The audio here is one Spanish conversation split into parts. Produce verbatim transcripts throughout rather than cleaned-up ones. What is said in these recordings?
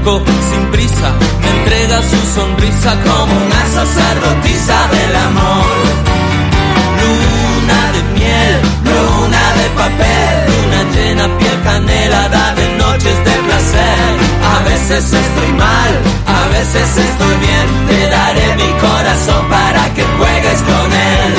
poco sin prisa, me entrega su sonrisa como una sacerdotisa del amor. Luna de miel, luna de papel, luna llena, piel canelada de noches de placer. A veces estoy mal, a veces estoy bien, te daré mi corazón para que juegues con él.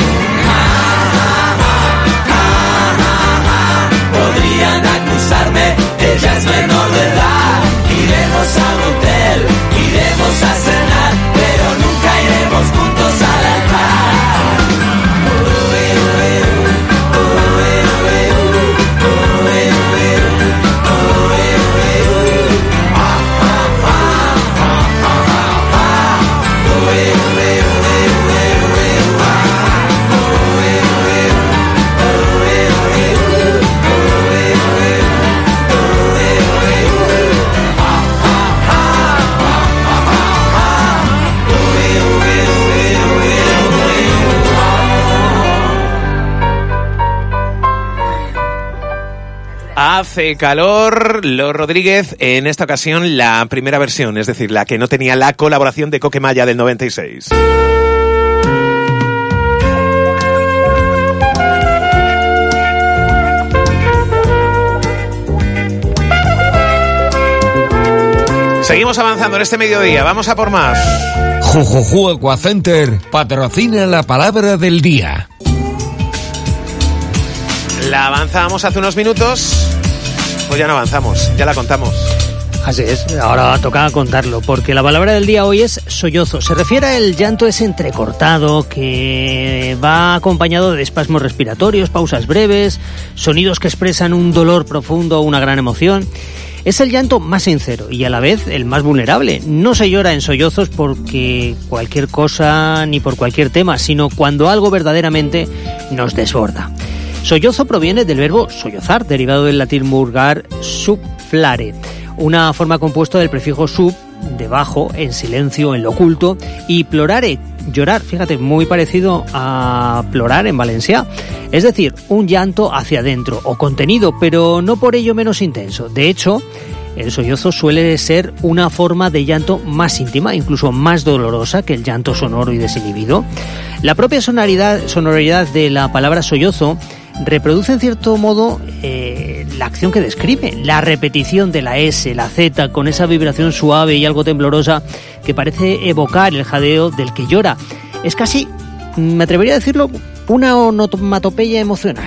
Podrían acusarme, ella es menor de edad. Iremos a un hotel, iremos a cenar, pero nunca iremos juntos al altar. Hace calor, Los Rodríguez, en esta ocasión la primera versión, es decir, la que no tenía la colaboración de Coquemaya del noventa y seis. Seguimos avanzando en este mediodía, vamos a por más. Jujuju Equacenter patrocina la palabra del día. La avanzábamos hace unos minutos, pues ya no avanzamos, ya la contamos. Así es, ahora toca contarlo, porque la palabra del día hoy es sollozo. Se refiere al llanto ese entrecortado que va acompañado de espasmos respiratorios, pausas breves, sonidos que expresan un dolor profundo o una gran emoción. Es el llanto más sincero y a la vez el más vulnerable. No se llora en sollozos porque cualquier cosa ni por cualquier tema, sino cuando algo verdaderamente nos desborda. Sollozo proviene del verbo sollozar, derivado del latín vulgar subflare, una forma compuesta del prefijo sub, debajo, en silencio, en lo oculto, y plorare, llorar, fíjate, muy parecido a plorar en valencià. Es decir, un llanto hacia adentro o contenido, pero no por ello menos intenso. De hecho, el sollozo suele ser una forma de llanto más íntima, incluso más dolorosa que el llanto sonoro y desinhibido. La propia sonoridad, sonoridad de la palabra sollozo reproduce en cierto modo eh, la acción que describe, la repetición de la S, la Z, con esa vibración suave y algo temblorosa que parece evocar el jadeo del que llora. Es casi, me atrevería a decirlo, una onomatopeya emocional.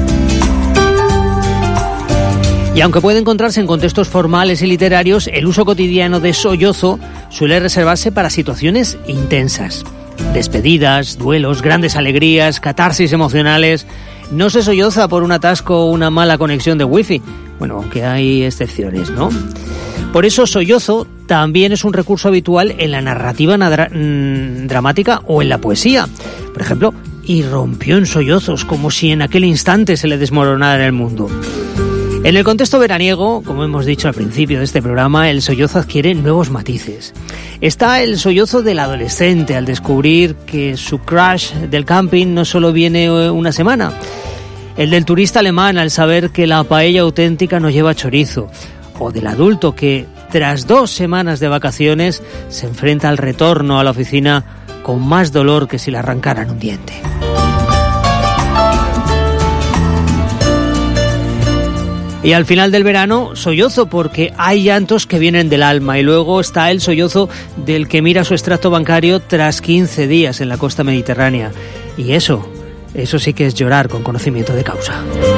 Y aunque puede encontrarse en contextos formales y literarios, el uso cotidiano de sollozo suele reservarse para situaciones intensas. Despedidas, duelos, grandes alegrías, catarsis emocionales. No se solloza por un atasco o una mala conexión de wifi. Bueno, aunque hay excepciones, ¿no? Por eso sollozo también es un recurso habitual en la narrativa nadra- mmm, dramática o en la poesía. Por ejemplo, irrumpió en sollozos como si en aquel instante se le desmoronara el mundo. En el contexto veraniego, como hemos dicho al principio de este programa, el sollozo adquiere nuevos matices. Está el sollozo del adolescente al descubrir que su crush del camping no solo viene una semana. El del turista alemán al saber que la paella auténtica no lleva chorizo. O del adulto que, tras dos semanas de vacaciones, se enfrenta al retorno a la oficina con más dolor que si le arrancaran un diente. Y al final del verano, sollozo, porque hay llantos que vienen del alma. Y luego está el sollozo del que mira su extracto bancario tras quince días en la costa mediterránea. Y eso, eso sí que es llorar con conocimiento de causa.